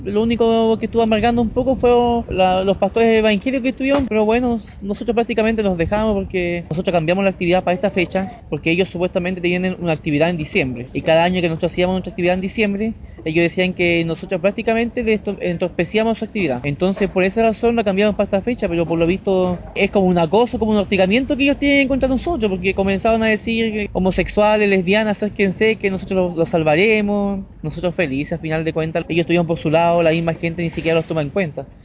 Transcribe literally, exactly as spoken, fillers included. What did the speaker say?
Lo único que estuvo amargando un poco fue la- los pastores evangélicos que estuvieron, pero bueno, nosotros prácticamente nos dejamos porque nosotros cambiamos la actividad para esta fecha, porque ellos supuestamente tienen una actividad en diciembre. Y cada año que nosotros hacíamos nuestra actividad en diciembre, ellos decían que nosotros prácticamente les to- entorpecíamos su actividad. Entonces, por esa razón la cambiamos para esta fecha, pero por lo visto es como un acoso, como un hostigamiento que ellos tienen contra nosotros, porque comenzaron a decir que homosexuales, lesbianas, acérquense, que nosotros los, los salvaremos. Nosotros felices, al final de cuentas, ellos estuvieron por su lado, la misma gente ni siquiera los toma en cuenta.